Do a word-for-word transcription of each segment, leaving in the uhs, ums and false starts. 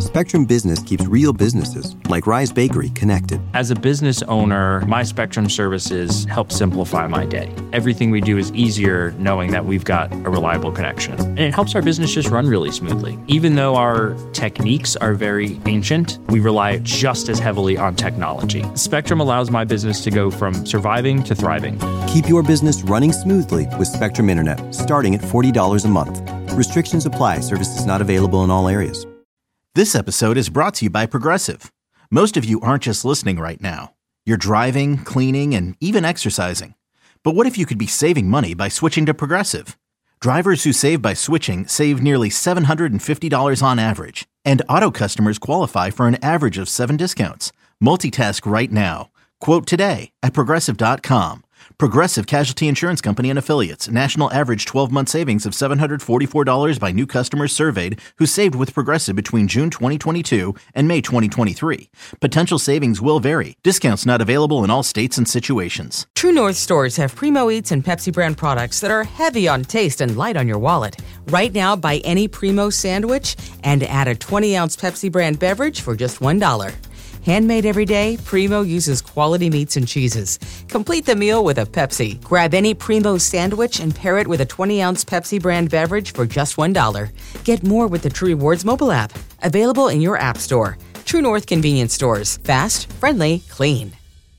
Spectrum Business keeps real businesses, like Rise Bakery, connected. As a business owner, my Spectrum services help simplify my day. Everything we do is easier knowing that we've got a reliable connection. And it helps our business just run really smoothly. Even though our techniques are very ancient, we rely just as heavily on technology. Spectrum allows my business to go from surviving to thriving. Keep your business running smoothly with Spectrum Internet, starting at forty dollars a month. Restrictions apply. Services not available in all areas. This episode is brought to you by Progressive. Most of you aren't just listening right now. You're driving, cleaning, and even exercising. But what if you could be saving money by switching to Progressive? Drivers who save by switching save nearly seven hundred fifty dollars on average. And auto customers qualify for an average of seven discounts. Multitask right now. Quote today at Progressive dot com. Progressive Casualty Insurance Company and Affiliates. National average twelve-month savings of seven hundred forty-four dollars by new customers surveyed who saved with Progressive between June twenty twenty-two and May twenty twenty-three. Potential savings will vary. Discounts not available in all states and situations. True North stores have Primo Eats and Pepsi brand products that are heavy on taste and light on your wallet. Right now, buy any Primo sandwich and add a twenty-ounce Pepsi brand beverage for just one dollar. Handmade every day, Primo uses quality meats and cheeses. Complete the meal with a Pepsi. Grab any Primo sandwich and pair it with a twenty-ounce Pepsi brand beverage for just one dollar. Get more with the True Rewards mobile app. Available in your app store. True North convenience stores. Fast, friendly, clean.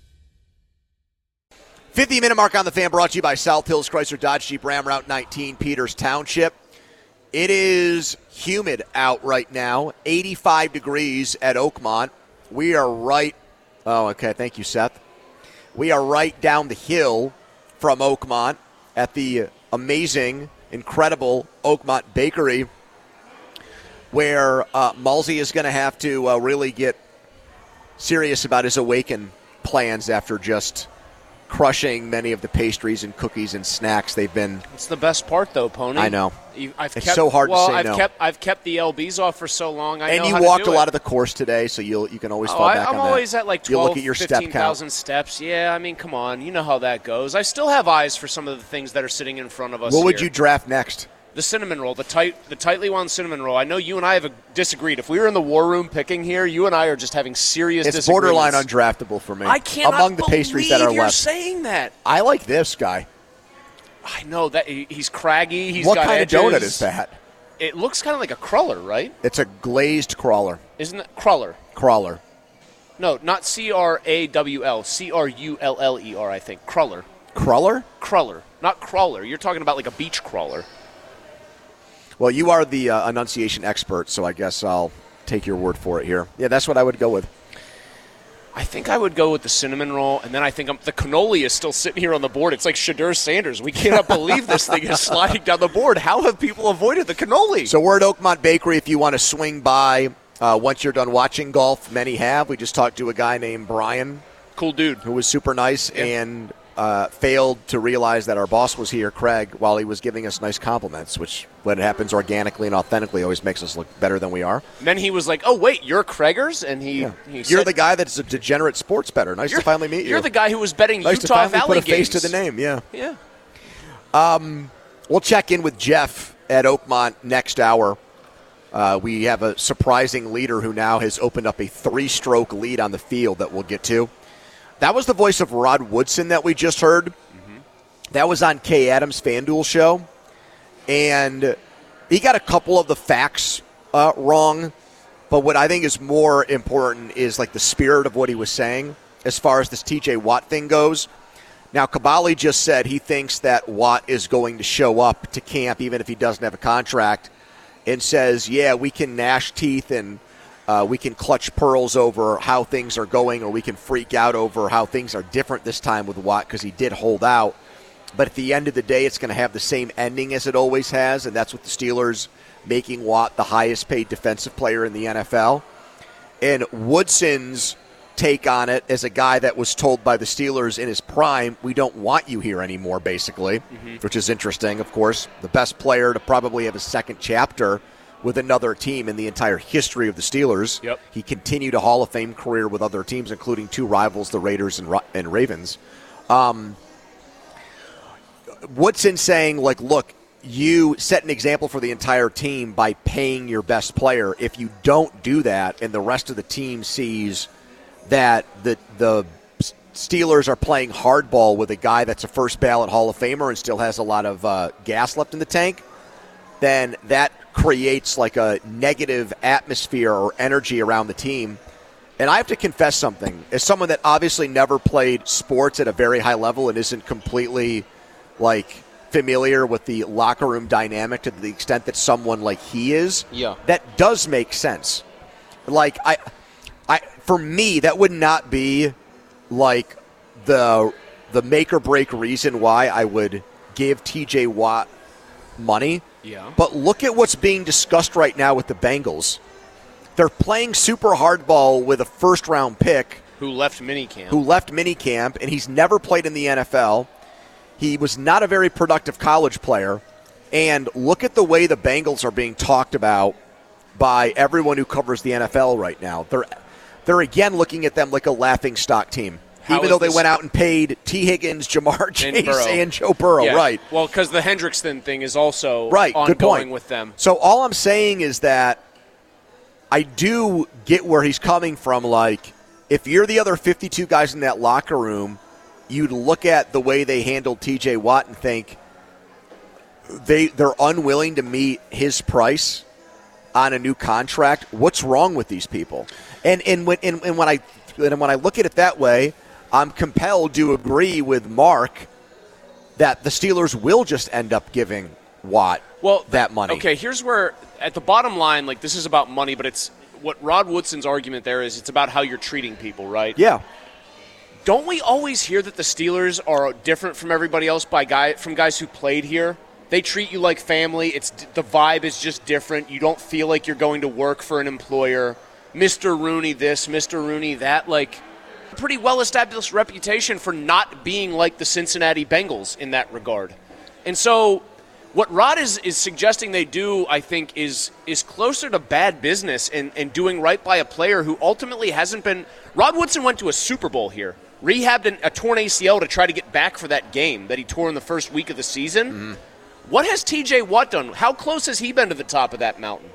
fifty-minute mark on the Fan, brought to you by South Hills Chrysler Dodge Jeep Ram Route nineteen, Peters Township. It is humid out right now, eighty-five degrees at Oakmont. We are right, oh, okay, thank you, Seth. We are right down the hill from Oakmont at the amazing, incredible Oakmont Bakery, where uh, Malsey is going to have to uh, really get serious about his Awaken plans after just crushing many of the pastries and cookies and snacks they've been. It's the best part, though, Pony. I know. I've it's kept, so hard well, to say I've no. Kept, I've kept the L Bs off for so long. I and know you how walked to do a lot it. of the course today, so you'll you can always oh, fall I, back I'm on that. I'm always at like twelve, fifteen thousand steps. Yeah, I mean, come on. You know how that goes. I still have eyes for some of the things that are sitting in front of us. What here. would you draft next? The cinnamon roll, the tight, the tightly wound cinnamon roll. I know you and I have disagreed. If we were in the war room picking here, you and I are just having serious it's disagreements. It's borderline undraftable for me. I cannot among the pastries that are you're left. saying that. I like this guy. I know that he's craggy. He's what got kind edges. of donut is that? It looks kind of like a cruller, right? It's a glazed crawler. Isn't it cruller? Crawler. No, not C R A W L. C R U L L E R, I think. Cruller. Cruller? Cruller. Not crawler. You're talking about like a beach crawler. Well, you are the uh, enunciation expert, so I guess I'll take your word for it here. Yeah, that's what I would go with. I think I would go with the cinnamon roll, and then I think I'm, the cannoli is still sitting here on the board. It's like Shadur Sanders. We cannot believe this thing is sliding down the board. How have people avoided the cannoli? So we're at Oakmont Bakery if you want to swing by uh, once you're done watching golf. Many have. We just talked to a guy named Brian. Cool dude. Who was super nice yeah. and uh, failed to realize that our boss was here, Craig, while he was giving us nice compliments, which when it happens organically and authentically always makes us look better than we are. And then he was like, oh, wait, you're Craigers? And he, yeah. he You're said, the guy that's a degenerate sports bettor. Nice to finally meet you. You're the guy who was betting nice Utah to finally Valley put a face games. to the name, yeah. Yeah. Um, we'll check in with Jeff at Oakmont next hour. Uh, we have a surprising leader who now has opened up a three-stroke lead on the field that we'll get to. That was the voice of Rod Woodson that we just heard. Mm-hmm. That was on Kay Adams' FanDuel show. And he got a couple of the facts uh, wrong. But what I think is more important is like the spirit of what he was saying as far as this T J Watt thing goes. Now, Caballi just said he thinks that Watt is going to show up to camp even if he doesn't have a contract, and says, yeah, we can gnash teeth and uh, we can clutch pearls over how things are going, or we can freak out over how things are different this time with Watt because he did hold out. But at the end of the day, it's going to have the same ending as it always has, and that's with the Steelers making Watt the highest paid defensive player in the N F L. And Woodson's take on it as a guy that was told by the Steelers in his prime, we don't want you here anymore, basically, mm-hmm. which is interesting, of course. The best player to probably have a second chapter with another team in the entire history of the Steelers. Yep. He continued a Hall of Fame career with other teams, including two rivals, the Raiders and, and Ravens. Um, Woodson saying, like, look, you set an example for the entire team by paying your best player. If you don't do that and the rest of the team sees that the the Steelers are playing hardball with a guy that's a first ballot Hall of Famer and still has a lot of uh, gas left in the tank, then that creates like a negative atmosphere or energy around the team. And I have to confess something. As someone that obviously never played sports at a very high level and isn't completely like familiar with the locker room dynamic to the extent that someone like he is, yeah. that does make sense. Like I, I, for me, that would not be like the the make or break reason why I would give T J Watt money. Yeah. But look at what's being discussed right now with the Bengals. They're playing super hardball with a first round pick who left minicamp. Who left minicamp, and he's never played in the N F L. He was not a very productive college player. And look at the way the Bengals are being talked about by everyone who covers the N F L right now. They're they're again looking at them like a laughingstock team. How even though they this? went out and paid T. Higgins, Jamar Chase, and, Burrow. and Joe Burrow. Yeah. Right. Well, because the Hendrickson thing is also right. ongoing Good point. with them. So all I'm saying is that I do get where he's coming from. Like, if you're the other fifty-two guys in that locker room, you'd look at the way they handled T J Watt and think they, they're unwilling to meet his price on a new contract. What's wrong with these people? And and when, and, and when I and when I look at it that way, I'm compelled to agree with Mark that the Steelers will just end up giving Watt well, that money. Okay, here's where, at the bottom line, like this is about money, but it's what Rod Woodson's argument there is it's about how you're treating people, right? Yeah. Don't we always hear that the Steelers are different from everybody else by guy from guys who played here? They treat you like family. It's the vibe is just different. You don't feel like you're going to work for an employer. Mister Rooney this, Mister Rooney that, like a pretty well-established reputation for not being like the Cincinnati Bengals in that regard. And so what Rod is, is suggesting they do, I think, is is closer to bad business and, and doing right by a player who ultimately hasn't been – Rod Woodson went to a Super Bowl here, rehabbed an, a torn A C L to try to get back for that game that he tore in the first week of the season. Mm-hmm. What has T J Watt done? How close has he been to the top of that mountain?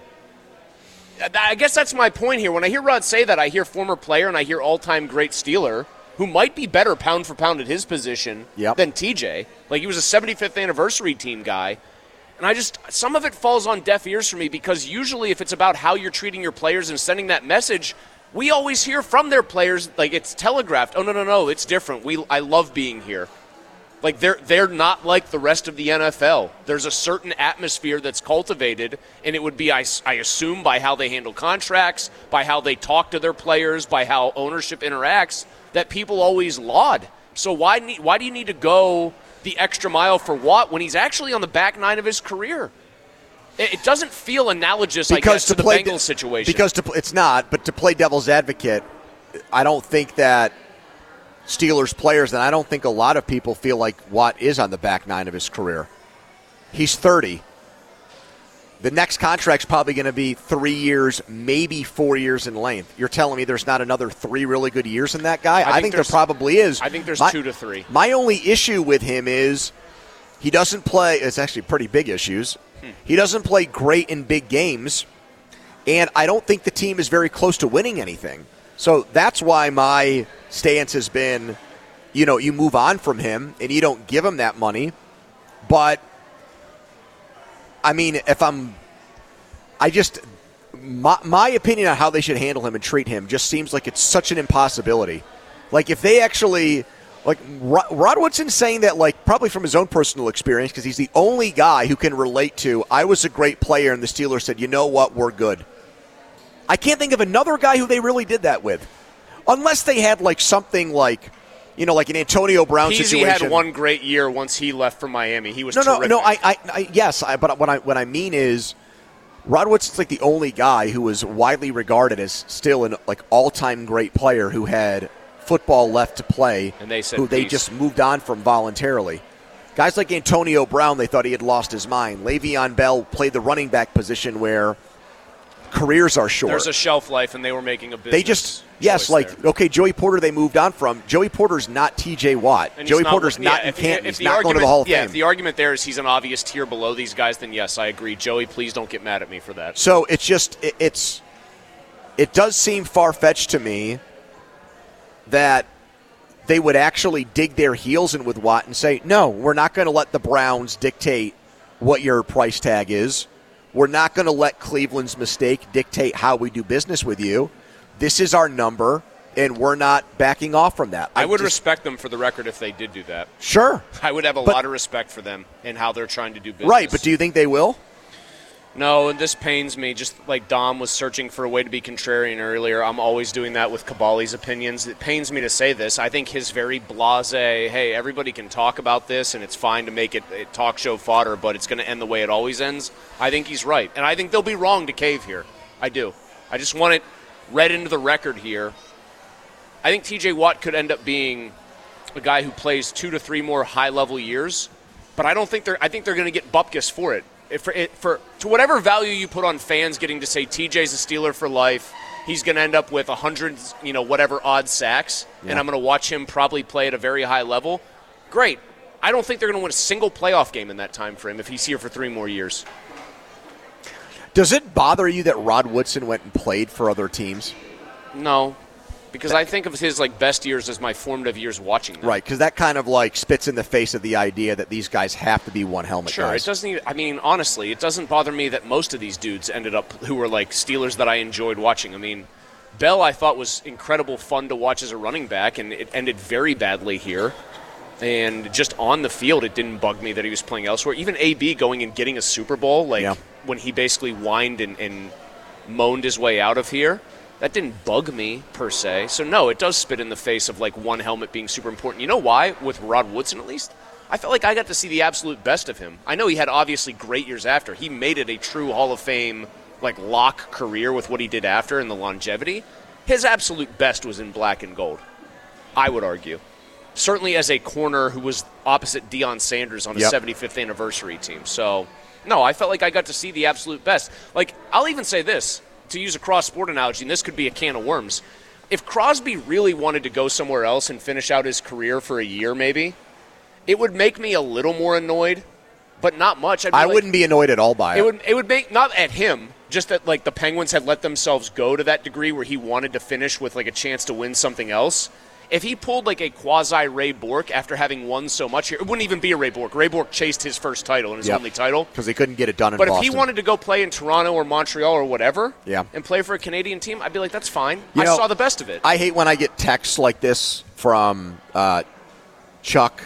I guess that's my point here. When I hear Rod say that, I hear former player and I hear all-time great Steeler who might be better pound for pound at his position yep. than T J. Like, he was a seventy-fifth anniversary team guy. And I just, some of it falls on deaf ears for me because usually if it's about how you're treating your players and sending that message, we always hear from their players, like it's telegraphed. Oh, no, no, no, it's different. We, I love being here. Like, they're they're not like the rest of the N F L. There's a certain atmosphere that's cultivated, and it would be, I, I assume, by how they handle contracts, by how they talk to their players, by how ownership interacts, that people always laud. So why need, why do you need to go the extra mile for Watt when he's actually on the back nine of his career? It, it doesn't feel analogous, because I guess, to, to the Bengals de- situation. Because to, it's not, but to play devil's advocate, I don't think that Steelers players, and I don't think a lot of people feel like Watt is on the back nine of his career. He's thirty. The next contract's probably going to be three years, maybe four years in length. You're telling me there's not another three really good years in that guy? I think, I think there probably is. I think there's my, two to three. My only issue with him is he doesn't play – it's actually pretty big issues. Hmm. He doesn't play great in big games, and I don't think the team is very close to winning anything. So that's why my stance has been, you know, you move on from him and you don't give him that money. But, I mean, if I'm – I just my, – my opinion on how they should handle him and treat him just seems like it's such an impossibility. Like, if they actually – like, Rod Woodson's saying that, like, probably from his own personal experience, because he's the only guy who can relate to, I was a great player and the Steelers said, you know what, we're good. I can't think of another guy who they really did that with. Unless they had, like, something like, you know, like an Antonio Brown Peasy situation. had one great year once he left for Miami. He was no, terrific. No, no, I, I, I yes, I, but what I, what I mean is Rod Woodson's like the only guy who was widely regarded as still an, like, all-time great player who had football left to play, and they said who they peace. just moved on from voluntarily. Guys like Antonio Brown, they thought he had lost his mind. Le'Veon Bell played the running back position where careers are short. There's a shelf life, and they were making a business. They just yes, like there. okay, Joey Porter. They moved on from Joey Porter's not T J Watt. And Joey not, Porter's yeah, not in if, Canton. If He's not going to the Hall of yeah, Fame. If the argument there is he's an obvious tier below these guys, then yes, I agree. Joey, please don't get mad at me for that. So it's just it, it's it does seem far fetched to me that they would actually dig their heels in with Watt and say, no, we're not going to let the Browns dictate what your price tag is. We're not going to let Cleveland's mistake dictate how we do business with you. This is our number, and we're not backing off from that. I, I would just, respect them for the record if they did do that. Sure. I would have a but, lot of respect for them and how they're trying to do business. Right, but do you think they will? No, and this pains me. Just like Dom was searching for a way to be contrarian earlier, I'm always doing that with Caballi's opinions. It pains me to say this. I think his very blasé, hey, everybody can talk about this, and it's fine to make it a talk show fodder, but it's going to end the way it always ends. I think he's right, and I think they'll be wrong to cave here. I do. I just want it read into the record here. I think T J Watt could end up being a guy who plays two to three more high-level years, but I don't think they're. I think they're going to get bupkis for it. If for, it, for to whatever value you put on fans getting to say T J's a Steeler for life, he's going to end up with a hundred, you know, whatever odd sacks, yeah. and I'm going to watch him probably play at a very high level. Great. I don't think they're going to win a single playoff game in that time frame if he's here for three more years. Does it bother you that Rod Woodson went and played for other teams? No. Because I think of his like best years as my formative years watching them. Right, because that kind of like spits in the face of the idea that these guys have to be one helmet sure, guys. It doesn't even, I mean, honestly, it doesn't bother me that most of these dudes ended up who were like Steelers that I enjoyed watching. I mean, Bell I thought was incredible fun to watch as a running back, and it ended very badly here. And just on the field, it didn't bug me that he was playing elsewhere. Even A B going and getting a Super Bowl, like yeah. when he basically whined and, and moaned his way out of here. That didn't bug me, per se. So, no, it does spit in the face of, like, one helmet being super important. You know why, with Rod Woodson at least? I felt like I got to see the absolute best of him. I know he had obviously great years after. He made it a true Hall of Fame, like, lock career with what he did after and the longevity. His absolute best was in black and gold, I would argue. Certainly as a corner who was opposite Deion Sanders on his yep. seventy-fifth anniversary team. So, no, I felt like I got to see the absolute best. Like, I'll even say this. To use a cross-sport analogy, and this could be a can of worms, if Crosby really wanted to go somewhere else and finish out his career for a year maybe, it would make me a little more annoyed, but not much. I'd be I like, wouldn't be annoyed at all by it. It would, it would make, not at him, just that like the Penguins had let themselves go to that degree where he wanted to finish with like a chance to win something else. If he pulled like a quasi-Ray Bourque after having won so much here, it wouldn't even be a Ray Bourque. Ray Bourque chased his first title and his yep. only title. Because he couldn't get it done in but Boston. But if he wanted to go play in Toronto or Montreal or whatever yeah. and play for a Canadian team, I'd be like, that's fine. You I know, saw the best of it. I hate when I get texts like this from uh, Chuck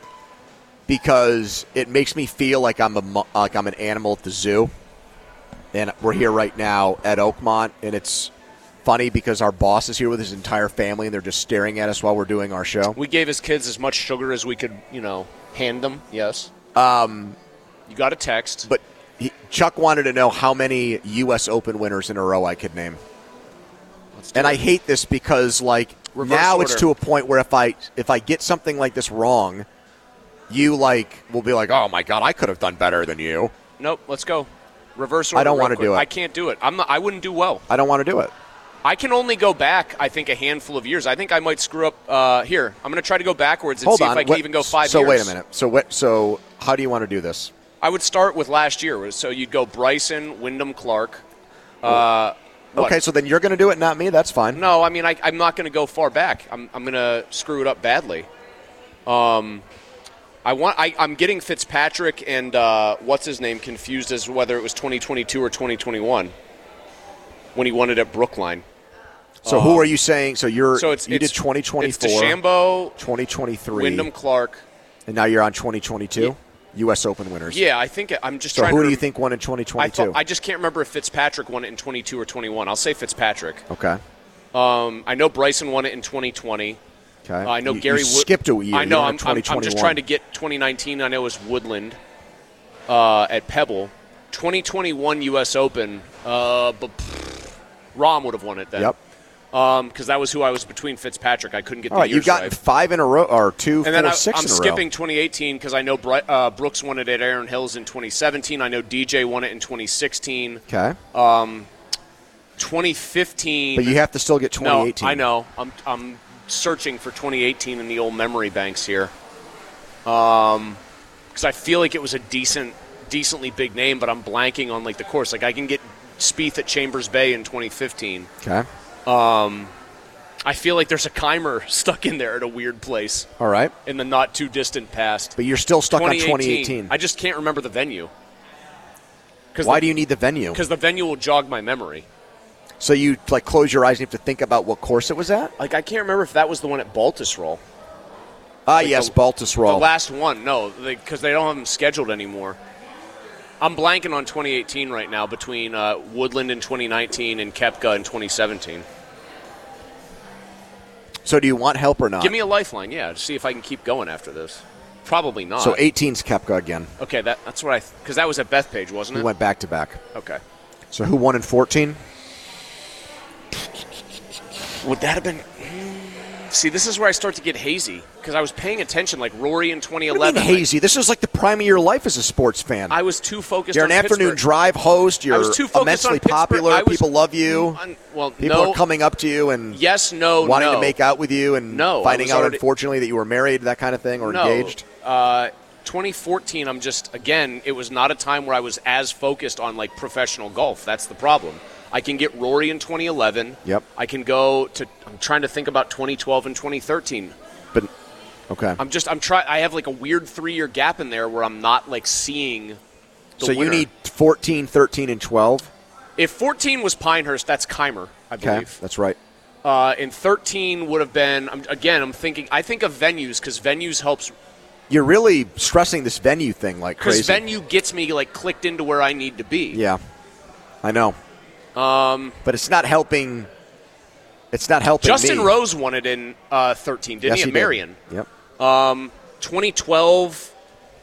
because it makes me feel like I'm a like I'm an animal at the zoo. And we're here right now at Oakmont, and it's funny because our boss is here with his entire family, and they're just staring at us while we're doing our show. We gave his kids as much sugar as we could, you know, hand them, yes. Um, you got a text. But he, Chuck wanted to know how many U S Open winners in a row I could name. And it. I hate this because, like, Reverse now order. It's to a point where if I if I get something like this wrong, you, like, will be like, oh, my God, I could have done better than you. Nope, let's go. Reverse order. I don't want to do it. I can't do it. I'm not, I wouldn't do well. I don't want to do it. I can only go back, I think, a handful of years. I think I might screw up uh, here. I'm going to try to go backwards and Hold see on. if I can what, even go five so years. So wait a minute. So what? So how do you want to do this? I would start with last year. So you'd go Bryson, Wyndham Clark. Uh, okay, so then you're going to do it, not me. That's fine. No, I mean, I, I'm not going to go far back. I'm, I'm going to screw it up badly. Um, I want. I, I'm getting Fitzpatrick and uh, what's his name confused as whether it was twenty twenty-two or twenty twenty-one when he won it at Brookline. So um, who are you saying? So you're so it's, you it's, did twenty twenty-four, it's DeChambeau, twenty twenty-three, Wyndham Clark, and now you're on twenty twenty-two yeah. U S Open winners. Yeah, I think I'm just so trying. So who to do you think won in twenty twenty-two? I, thought, I just can't remember if Fitzpatrick won it in twenty-two or twenty-one. I'll say Fitzpatrick. Okay. Um, I know Bryson won it in twenty twenty. Okay. Uh, I know you, Gary you Wood- skipped a year. I know. I'm, I'm, I'm just trying to get twenty nineteen. I know it was Woodland uh, at Pebble. twenty twenty-one U S Open. Uh, but pff, Rahm would have won it then. Yep. Because um, that was who I was between Fitzpatrick. I couldn't get All the right, years you've gotten right. five in a row, or two, and then four, I, six I'm in a skipping row. twenty eighteen because I know Bri- uh, Brooks won it at Aaron Hills in twenty seventeen. I know D J won it in twenty sixteen. Okay. Um, twenty fifteen. But you have to still get twenty eighteen. No, I know. I'm I'm searching for twenty eighteen in the old memory banks here. Um, because I feel like it was a decent, decently big name, but I'm blanking on like the course. Like I can get Spieth at Chambers Bay in twenty fifteen. Okay. Um, I feel like there's a Keimer stuck in there at a weird place. All right. In the not too distant past. But you're still stuck on twenty eighteen. I just can't remember the venue. Why the, do you need the venue? Because the venue will jog my memory. So you like close your eyes and you have to think about what course it was at? Like I can't remember if that was the one at Baltusrol. Ah, like yes, the, Baltusrol. The last one. No, because they, they don't have them scheduled anymore. I'm blanking on twenty eighteen right now between uh, Woodland in twenty nineteen and Koepka in twenty seventeen. So do you want help or not? Give me a lifeline, yeah, to see if I can keep going after this. Probably not. So eighteen's Koepka again. Okay, that, that's what I – because that was at Bethpage, wasn't it? We went back-to-back. Okay. So who won in fourteen? Would that have been – see, this is where I start to get hazy because I was paying attention like Rory in twenty eleven. What do you mean hazy? This is like the prime of your life as a sports fan. I was too focused You're on an afternoon Pittsburgh. drive host. You're I was too focused immensely on Pittsburgh. popular. I was, People love you. Un, well, People no, are coming up to you and yes, no, wanting no. to make out with you and no, finding out, already, unfortunately, that you were married, that kind of thing, or no, engaged. Uh, twenty fourteen, I'm just, again, it was not a time where I was as focused on, like, professional golf. That's the problem. I can get Rory in twenty eleven. Yep. I can go to, I'm trying to think about twenty twelve and twenty thirteen. But, okay. I'm just, I'm trying, I have, like, a weird three-year gap in there where I'm not, like, seeing the So you winner. need fourteen, thirteen, and twelve? If fourteen was Pinehurst, that's Keimer, I Okay, believe. that's right. Uh, and thirteen would have been, um, again, I'm thinking, I think of venues because venues helps. You're really stressing this venue thing like crazy. Because venue gets me, like, clicked into where I need to be. Yeah, I know. Um, but it's not helping. It's not helping Justin me. Rose won it in uh, thirteen, didn't Yes, he? he At did. Marion. Yep. Um, twenty twelve.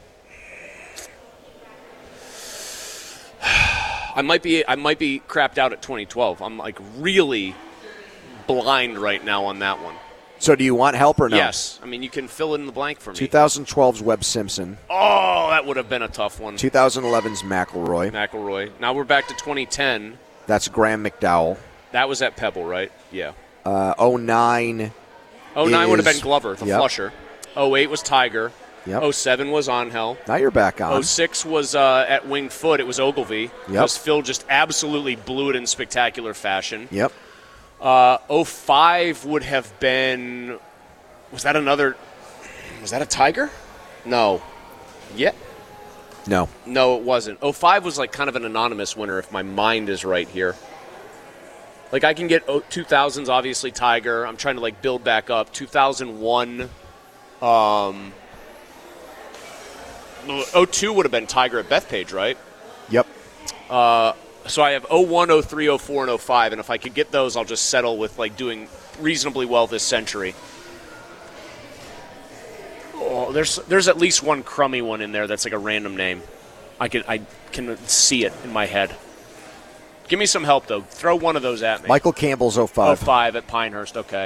I might be. I might be crapped out at twenty twelve. I'm like really blind right now on that one. So do you want help or no? Yes. I mean, you can fill in the blank for me. twenty twelve's Webb Simpson. Oh, that would have been a tough one. twenty eleven's McIlroy. McIlroy. Now we're back to twenty ten. That's Graham McDowell. That was at Pebble, right? Yeah. Uh, oh nine. oh nine would have is- been Glover, the yep. flusher. oh eight was Tiger. Yep. oh seven was Angel. Now you're back on. oh six was uh, at Winged Foot. It was Ogilvy. Yep. Because Phil just absolutely blew it in spectacular fashion. Yep. Uh, oh five would have been. Was that another. Was that a Tiger? No. Yeah. No. No, it wasn't. oh five was like kind of an anonymous winner, if my mind is right here. Like I can get two thousands, obviously Tiger. I'm trying to like build back up. two thousand one. Um. oh two would have been Tiger at Bethpage, right? Yep. Uh, so I have oh one, oh three, oh four, and oh five, and if I could get those, I'll just settle with like doing reasonably well this century. Oh, there's there's at least one crummy one in there that's like a random name. I can I can see it in my head. Give me some help though. Throw one of those at me. Michael Campbell's oh oh five. five at Pinehurst. Okay.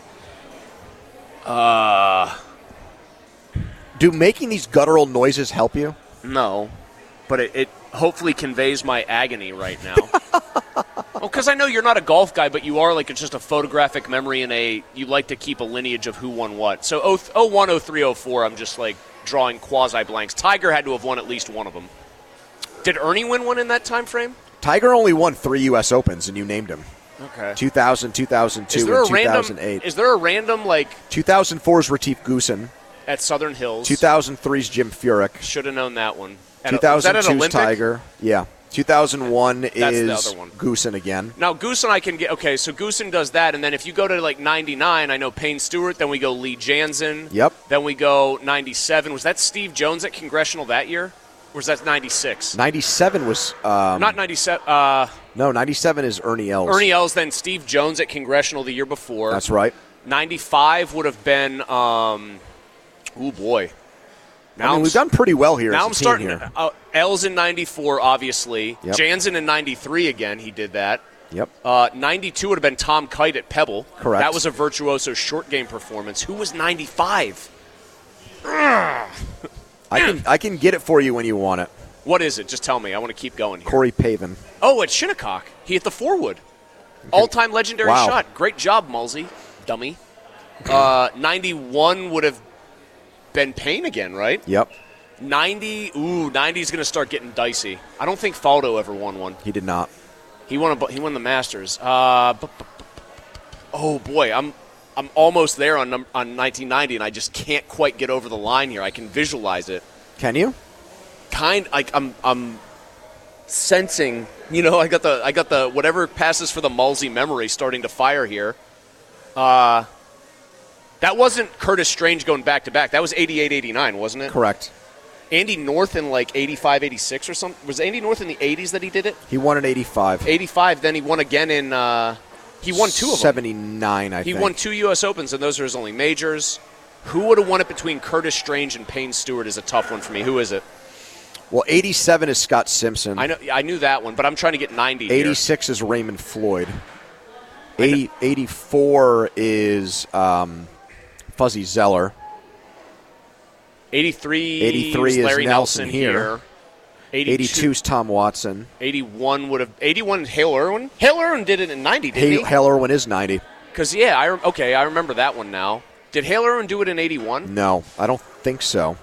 Uh. Do making these guttural noises help you? No, but it, it hopefully conveys my agony right now. Well, because I know you're not a golf guy, but you are like it's just a photographic memory and a you like to keep a lineage of who won what. So oh one, oh three, oh four, I'm just like drawing quasi blanks. Tiger had to have won at least one of them. Did Ernie win one in that time frame? Tiger only won three U S Opens, and you named him. Okay. two thousand, two thousand two, Is there and a random? two thousand eight. Is there a random like two thousand four's Retief Goosen. at Southern Hills? two thousand three's Jim Furyk. Should have known that one. At, two thousand two's was that an Olympic? Tiger. Yeah. two thousand one the is other one. Goosen again. Now, Goosen I can get. Okay, so Goosen does that, and then if you go to like ninety-nine, I know Payne Stewart, then we go Lee Janzen. Yep. Then we go ninety-seven. Was that Steve Jones at Congressional that year? Or was that ninety-six? ninety-seven was... Um, Not ninety-seven. Uh, no, ninety-seven is Ernie Els. Ernie Els, then Steve Jones at Congressional the year before. That's right. ninety-five would have been, um, oh boy. Now I mean, I'm we've done pretty well here Now as a I'm team starting. here. Uh, Els in ninety-four, obviously. Yep. Jansen in ninety-three again. He did that. Yep. Uh, ninety-two would have been Tom Kite at Pebble. Correct. That was a virtuoso short game performance. Who was ninety-five? I can I can get it for you when you want it. What is it? Just tell me. I want to keep going here. Corey Pavin. Oh, at Shinnecock. He hit the four wood. All-time legendary Wow. shot. Great job, Mulsey. Dummy. Uh, ninety-one would have been Payne again, right? Yep. ninety, ooh, ninety's going to start getting dicey. I don't think Faldo ever won one. He did not. He won a, he won the Masters. Uh, bu- bu- bu- oh boy, I'm I'm almost there on num- on nineteen ninety, and I just can't quite get over the line here. I can visualize it. Can you? Kind like I'm I'm sensing. You know, I got the I got the whatever passes for the Mulsey memory starting to fire here. Uh, that wasn't Curtis Strange going back to back. That was eighty-eight eighty-nine, wasn't it? Correct. Andy North in like eighty-five eighty-six or something. Was Andy North in the eighties that he did it? He won in eighty-five. eighty-five, then he won again in uh, he won two of them. seventy-nine, I He think. won two U S Opens, and those are his only majors. Who would have won it between Curtis Strange and Payne Stewart is a tough one for me. Who is it? Well, eighty-seven is Scott Simpson. I know I knew that one, but I'm trying to get ninety here. eighty-six is Raymond Floyd. eighty, eighty-four is um, Fuzzy Zeller. eighty-three, eighty-three is Larry Nelson Nelson here. here. eighty-two is Tom Watson. eighty-one would have eighty-one Hale Irwin. Hale Irwin did it in ninety, didn't Hale, he? Hale Irwin is ninety. Because yeah, I rem- okay, I remember that one now. Did Hale Irwin do it in eighty-one? No, I don't think so.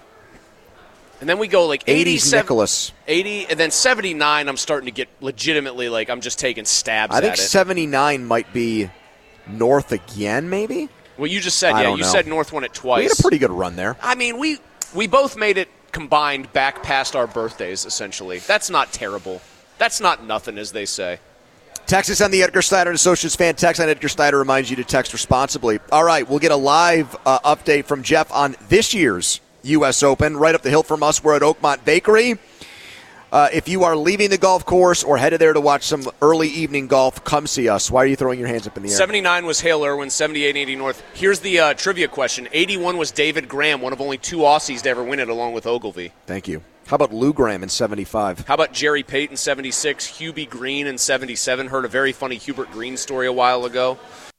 And then we go like eighties eighty-seven, Nicholas. eighty, and then seventy-nine. I'm starting to get legitimately like I'm just taking stabs I think at it. seventy-nine might be North again, maybe? Well, you just said I yeah. don't You know. said North won it twice. We had a pretty good run there. I mean, we we both made it combined back past our birthdays. Essentially, that's not terrible. That's not nothing, as they say. Texas on the Edgar Snyder and Associates fan text on Edgar Snyder reminds you to text responsibly. All right, we'll get a live uh, update from Jeff on this year's U S Open. Right up the hill from us, we're at Oakmont Bakery. Uh, if you are leaving the golf course or headed there to watch some early evening golf, come see us. Why are you throwing your hands up in the air? seventy-nine was Hale Irwin, seventy-eight eighty North. Here's the uh, trivia question. eighty-one was David Graham, one of only two Aussies to ever win it along with Ogilvy. Thank you. How about Lou Graham in seventy-five? How about Jerry Payton, seventy-six, Hubie Green in seventy-seven? Heard a very funny Hubert Green story a while ago.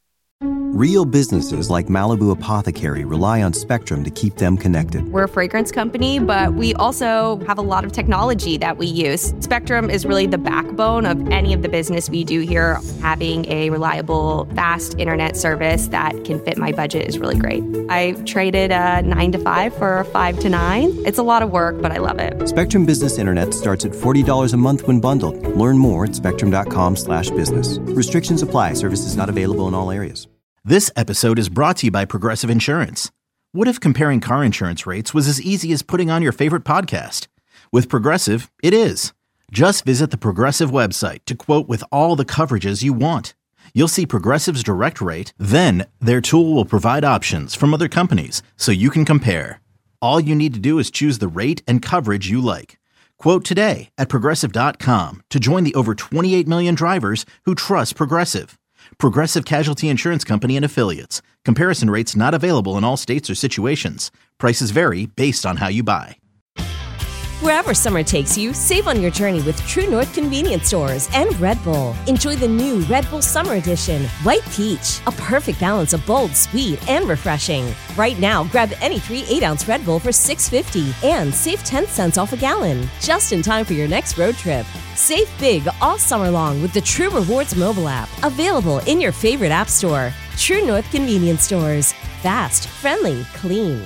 Real businesses like Malibu Apothecary rely on Spectrum to keep them connected. We're a fragrance company, but we also have a lot of technology that we use. Spectrum is really the backbone of any of the business we do here. Having a reliable, fast internet service that can fit my budget is really great. I traded a nine to five for a five to nine. It's a lot of work, but I love it. Spectrum Business Internet starts at forty dollars a month when bundled. Learn more at spectrum.com slash business. Restrictions apply. Services not available in all areas. This episode is brought to you by Progressive Insurance. What if comparing car insurance rates was as easy as putting on your favorite podcast? With Progressive, it is. Just visit the Progressive website to quote with all the coverages you want. You'll see Progressive's direct rate, then their tool will provide options from other companies so you can compare. All you need to do is choose the rate and coverage you like. Quote today at Progressive dot com to join the over twenty-eight million drivers who trust Progressive. Progressive Casualty Insurance Company and Affiliates. Comparison rates not available in all states or situations. Prices vary based on how you buy. Wherever summer takes you, save on your journey with True North Convenience Stores and Red Bull. Enjoy the new Red Bull Summer Edition, White Peach, a perfect balance of bold, sweet, and refreshing. Right now, grab any three eight-ounce Red Bull for six dollars and fifty cents and save ten cents off a gallon. Just in time for your next road trip. Save big all summer long with the True Rewards mobile app, available in your favorite app store. True North Convenience Stores. Fast, friendly, clean.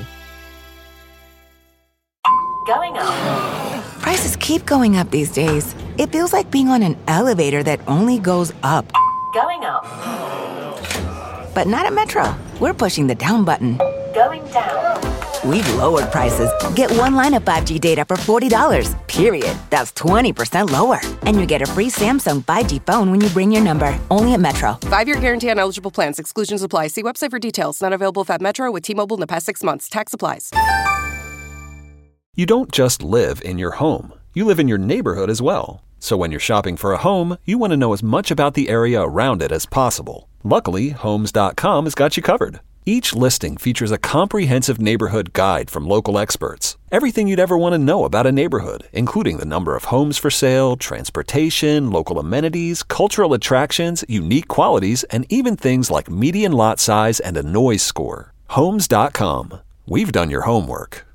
Going up. Prices keep going up these days. It feels like being on an elevator that only goes up. Going up. But not at Metro. We're pushing the down button. Going down. We've lowered prices. Get one line of five G data for forty dollars, period. That's twenty percent lower. And you get a free Samsung five G phone when you bring your number. Only at Metro. Five-year guarantee on eligible plans. Exclusions apply. See website for details. Not available if at Metro with T-Mobile in the past six months. Tax applies. You don't just live in your home. You live in your neighborhood as well. So when you're shopping for a home, you want to know as much about the area around it as possible. Luckily, Homes dot com has got you covered. Each listing features a comprehensive neighborhood guide from local experts. Everything you'd ever want to know about a neighborhood, including the number of homes for sale, transportation, local amenities, cultural attractions, unique qualities, and even things like median lot size and a noise score. Homes dot com. We've done your homework.